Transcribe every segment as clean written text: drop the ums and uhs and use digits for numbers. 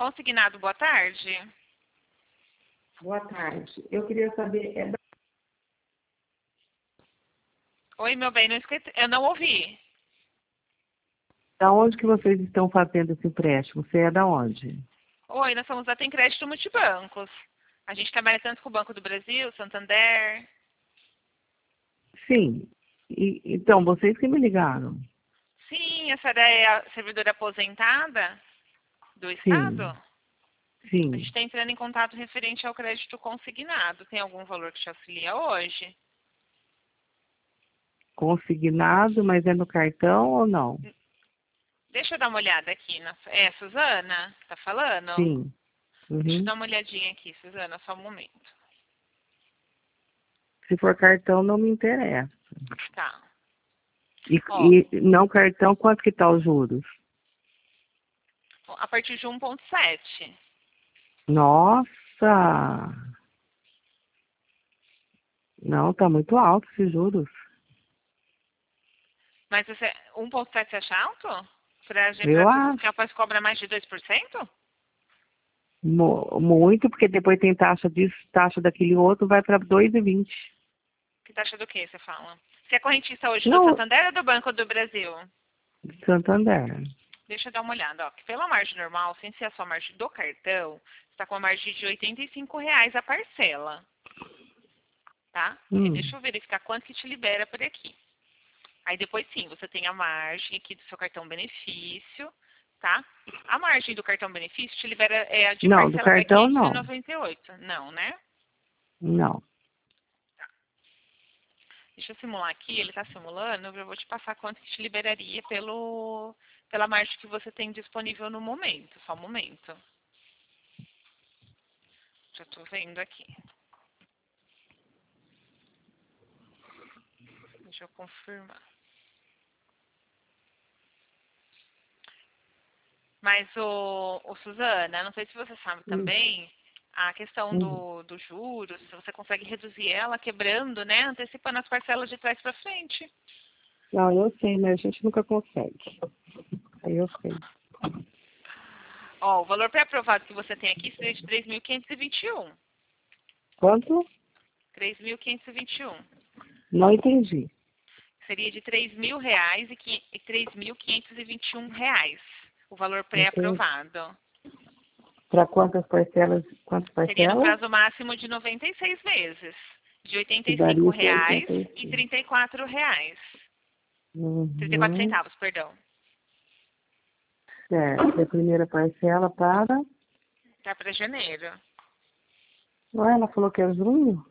Consignado, boa tarde. Boa tarde. Eu queria saber, Oi, meu bem, eu não ouvi. da onde que vocês estão fazendo esse empréstimo? Você é da onde? Oi, nós somos da Tem Crédito Multibancos. A gente trabalha tanto com o Banco do Brasil, Santander. Sim. Então, vocês que me ligaram? Sim, a senhora é a servidora aposentada do Estado? Sim. A Sim. gente está entrando em contato referente ao crédito consignado. Tem algum valor que te auxilia hoje? Consignado, mas é no cartão ou não? Deixa eu dar uma olhada aqui. É, Suzana? Tá falando? Sim. Deixa eu Uhum. dar uma olhadinha aqui, Suzana, só um momento. Se for cartão, não me interessa. Tá. E, Ó, e não cartão, quanto que tá os juros? a partir de 1,7. Nossa! Não, tá muito alto esses juros. Mas você, 1,7 você acha alto? Para Eu pessoas que acho. capaz cobra mais de 2%? Muito, porque depois tem taxa disso, taxa daquele outro, vai para 2,20. Que taxa do que você fala? Você é correntista hoje do Não, Santander ou do Banco do Brasil? Santander. Deixa eu dar uma olhada. Ó, que pela margem normal, sem ser a sua margem do cartão, está com a margem de R$ 85 a parcela. Tá? E deixa eu verificar quanto que te libera por aqui. Aí depois sim, você tem a margem aqui do seu cartão benefício, tá? A margem do cartão benefício te libera a de Não, do parcela até cartão não. 598. Não, né? Não. Deixa eu simular aqui, ele está simulando, eu vou te passar quanto que te liberaria pela margem que você tem disponível no momento. Só um momento. Já estou vendo aqui. Deixa eu confirmar. Mas, Suzana, não sei se você sabe Hum, também, a questão hum. do juros, se você consegue reduzir ela quebrando, né? Antecipando as parcelas de trás para frente. Não, eu sei, mas a gente nunca consegue. Aí eu sei. Ó, o valor pré-aprovado que você tem aqui seria de 3.521. Quanto? 3.521. Não entendi. Seria de R$ 3.000 e R$ 3.521. O valor Entendi. pré-aprovado. Para quantas parcelas? Quantas Seria no parcelas? prazo máximo de 96 meses. De R$ Que 85 daria reais e R$ 86. 34 reais. 34 Uhum. centavos, perdão. Certo. A primeira parcela para. Tá para janeiro. Não, ela falou que é junho?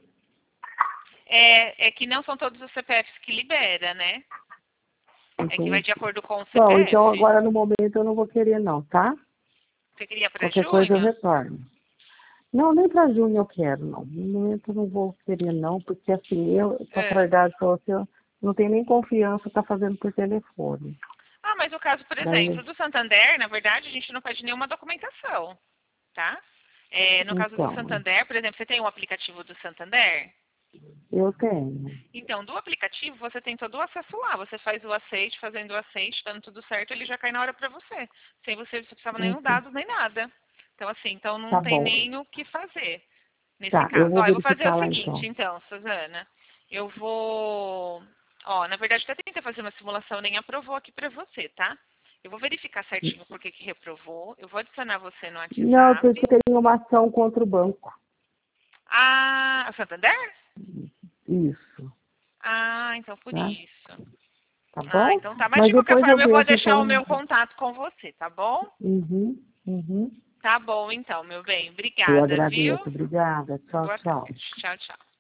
É que não são todos os CPFs que libera, né? É que vai Entendi. de acordo com o Bom, então CPF. agora no momento eu não vou querer não, tá? Você queria para Qualquer coisa eu junho? retorno. Não, nem para junho eu quero, não. No momento eu não vou querer, não, porque assim, pra falar a É. verdade pra você, eu não tenho nem confiança tá fazendo por telefone. Ah, mas o caso, por Daí, exemplo, do Santander, na verdade, a gente não pede nenhuma documentação, tá? No caso do então, Santander, por exemplo, você tem um aplicativo do Santander? eu tenho. Então, do aplicativo, você tem todo o acesso lá. Você faz o aceite, fazendo o aceite, dando tudo certo, ele já cai na hora para você. Sem você precisava nenhum Então, dados nem nada. Então, assim, então não tá tem bom. nem o que fazer nesse Tá, eu caso. vou Ó, eu vou fazer o verificar lá seguinte, então. então, Suzana. Eu vou... Ó, na verdade, até tentei fazer uma simulação, nem aprovou aqui para você, tá? Eu vou verificar certinho por que que reprovou. Eu vou adicionar você no Não, WhatsApp. porque tem uma ação contra o banco. Ah, o Santander? Isso, Ah, então por tá? isso. Tá Ah, bom? então tá. Mas Mas de qualquer depois eu forma eu vou vejo deixar o então. meu contato com você, tá bom? Uhum, uhum. Tá bom então, meu bem. Eu Obrigada, viu? agradeço. Obrigada. Tchau, Boa tchau. tarde. Tchau, tchau.